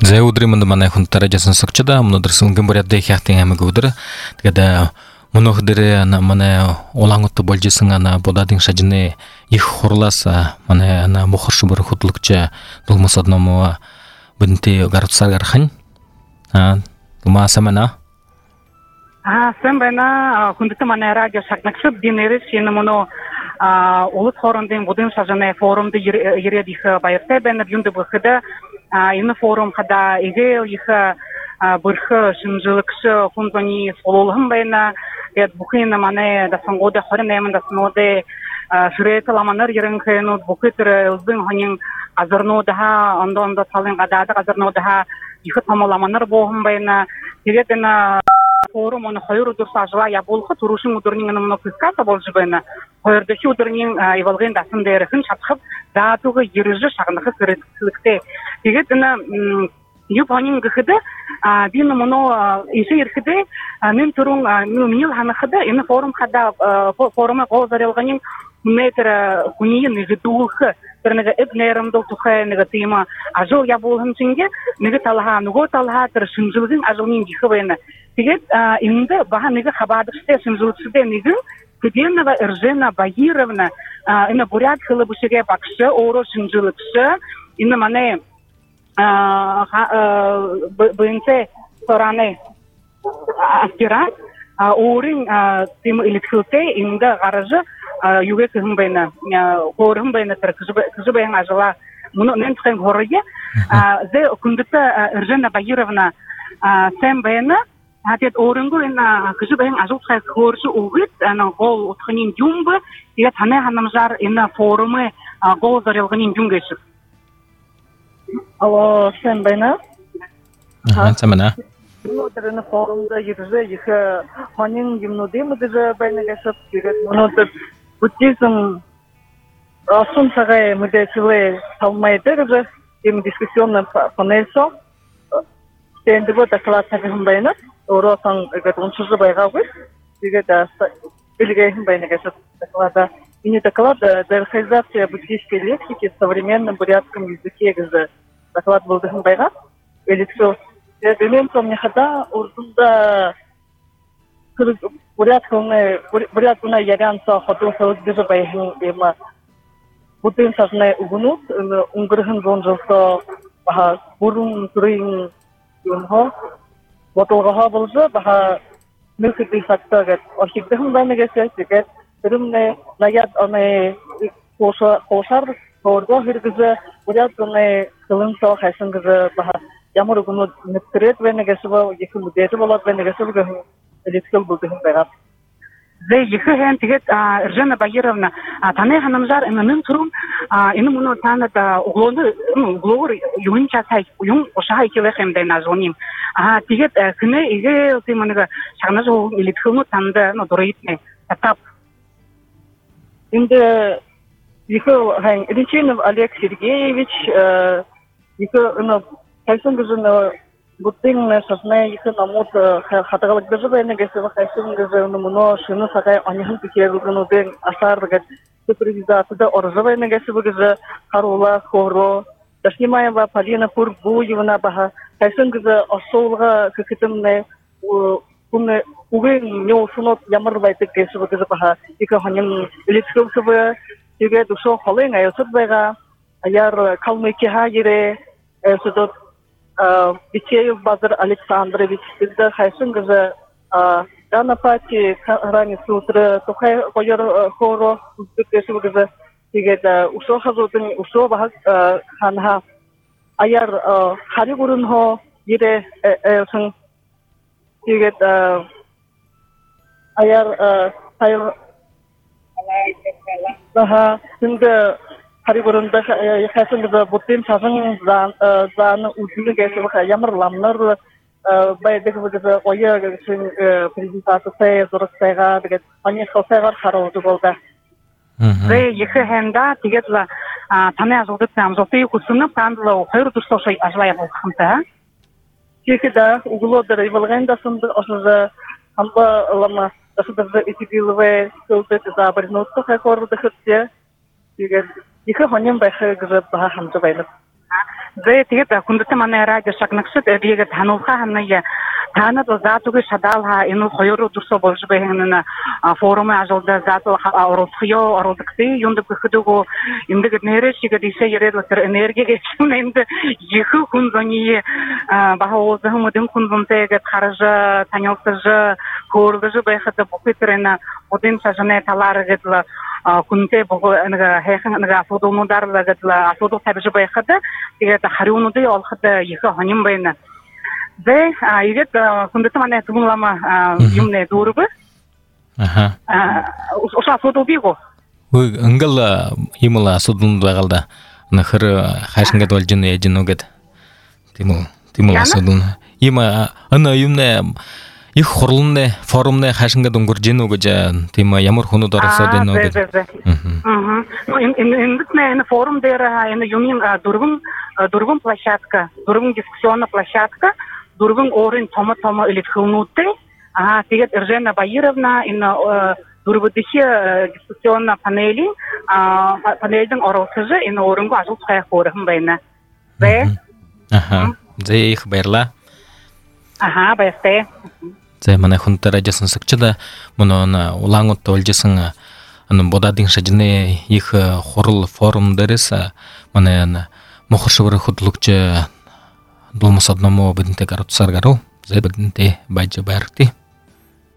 За өдрийн манд манай хүнтараа жасан согчда өнөөдөр сүнгэн бүрядд их хятын аймаг өдөр. Тэгээд мөнөх дээр манай улаангут болж исэн будадын шажны их хурлаас манай мохорш бүр хөдлөгч дулмасад ном бэнтэй гарцаар гарахын. Тумасамана. Сэмбэна хүндэт манай радио сагнаксып динерис энэ моно улут хоорондын будын шажны форумд ирээд их баяртай байна юунд бүхэдэ энэ форум хада игээ их бүрх шинжилгэш хүнзоны сололхон байна. Тэгээд бүхэн манай дасангууд 28 даснууд шүрэтэл аманар ярэнхэнүүд бүхэтэр үзэн хонин азарнууд ондонд талын гадаад азарнууд их томол аманар бохон байна. Тэгээд энэ форум он 2 өдөр сажла ябуулх турушин өдрийн нэг фиската болж байна. 2 дахь өдрийн ивалгын дасан дээр хэн шатхав заатуга ирж шагнах хэрэгцээтэй. Тэгээд энэ юпонин гэхэд би нөмнө ишээ ирэхэд нэм түрүүн минь ханахад энэ форум хада форум гоозарилганы метр хүний нэг дүүх тэр нэг эднэрамд тухай нэг тема ажил ябуулхан чинге нэг талха нөгөө талха тэр шинжилгээ ажлын гих байна. Тэгээд энд баха нэг хабадагчтай шинжилгээтэй нэг Куденова Иржена Багировна энэ бурят хлебушеге багш өөрөө шинжилгээч энэ манай бэнтэ сораны аспирант өөрийн тим электротэй энд гараж юугээс юм байна хөөрхөн байна тэр кэжбэн ажила мөн нэнтхэн хорье зэ хүндэт Иржена Багировна сэм байна. Хатад өөрөнгөө энэ кэжбэн ажуулахаас хөөрш өгөд энэ гол утхны юмб тэгээд танай ханамжаар энэ форумын гол зорилгын юм гэж. Алло, сэм байна. Сэмэна. Өнөөдөр энэ форумд ирж их хонин юмнуудын мэдээ байна гэсэн тэгээд өнөөдөр буддизм асын цагаа мэдээлэл тавмайдэр им дискуссион панелсо тэндгөө доклад тавьсан байна. Оросон гэдэг уншиж байгаагүй. Тэгээд билгэн байна гэсэн доклада. Энэ доклад реализация буддийской лексики в современном бурятском языке гэж доклад болдсон байгаа. Электро элементом нехада урдunda бурятская ярианца хотелся гэж байгаа юм. Буддийн сарны өгнөд өнгөрхөн зонжолсоо бүрэн төрийн юм хоо бодолгоо болж баха нөхөдий фактагт орхигдсан байна гэсэн тэгээд тэрнээ наяд онэ коошар бордо хэрэгзэ бурятны төлөнсөө хайсан гэж баха ямар өгнөд нэтрээд байна гэсэн их мэдээж болоод байна гэсэн электron болдсон байгаа. Зэ иххэн тэгээд Иржена Багировна таны ханамжаар энэ түрүүн энэ мөн танад углоор юун часай юун ушаа хийх юм даа зоним тэгээд хнэ игээ тийм нэг шагнаж электрон танд дөрөйднэ татап энд ихо хан Ричинов Олег Сергеевич ихо энэ хайсан гэж Буддийн шатны их намууд хатагалаг гэж байна гэсэн хайсан гэж мөн шинэ сагай онихан төгөөргөнүүдийн асаар гэж супервизаторд оржавайна гэсэн харула хоро таснимаева Полина Пургуевна баха хайсан гэж осуулга хэхтэмнэ хүн үгийн нёсонот ямар байдаг гэсэн баха их хонин электросов тэгээд өсөө холын аясад байгаа аяар калмыки хагире эсэдот Бичеев Базар Александрович когда хайсан гэж Ганапати ранее сутра тухай гоёр хоро үсгэсэн гэж тэгээд өсөө хазуудын өсөө баг ханха аяар харигурын хоо ире сэн тэгээд аяар тайр баха энэ харигурында яхасан гэж буддийн цасан зан үзлэг гэсэн ямар ламнар байдаг гэж гоёо гэсэн презентацтай зурагтайгаа тэгээд они хосегаар хараад болда. Зэ ихэнда тэгээд таны асуултад амжилтыг хүснэ пандлоо 2 төрсөш ажлаа явуулахтай. Тэгэхэд углуудаар ивэлгэндасан осоо хамба лама тасдаа итгэлвэ суултад забарнуутах хордохтэй. Тэгээд их хоним байх гэж баха хамж байна. Зэ тэгээд хүндэт манай радио шагнагчд биег тануулха хамнаа танад заатуг шадаалха энэ хоёр өдрсө болж байна форум ажуулда заату оролцохё оролцохтой юунд гэхэдэгөө имдэг нэршигэд ишээ яриад тэр энергийг эцнэнд их хүн зөний бахаа зэмэдэн хүн зөнтэйг харж танилцж хөөргөж байхад бүхэтрэна одын сажнаа талааргээд хүнтэй бого нэг хайхан нэг асуудлуудаар лагад асуудал тавьж байхад тэгээд хариунуудыг олоход их хоним байна. Зэ игэт хүндэт манай түмлама юмнэ дөрөв. Аха. Уса асуудал биго. Үй ангал юмл асуудал байгалда нөхөр хайшингад болж ийн яж нүгэд тийм асуудал. Има ана юмнэ их хурлны форумны хайшингад өнгөрж ийн үү гэж тийм ямар хүнүүд оролцоод байна уу гэж. Энэ форум дээр энэ юмын дөрвөн площадка, дөрвөн дискуссионная площадка, дөрвөн өөрийн том электронуудтэй тэгээд Иржена Баировна энэ дөрвөдөх дискуссионная панелийн оролцож энэ өөрөнгөө ажил хайх хөрхөн байна. Зэ их баярлаа. Баяртай. Зэ манай хүнтэй радио сонсогчдаа мөн улаангууд олжсэн бодадын шажны их хурал форум дээрээс манай мохор шугар хөдлөгч Думас одному бидэнтэй гаруцсаар гарав. Зэ бидэнтэй байж баяртай.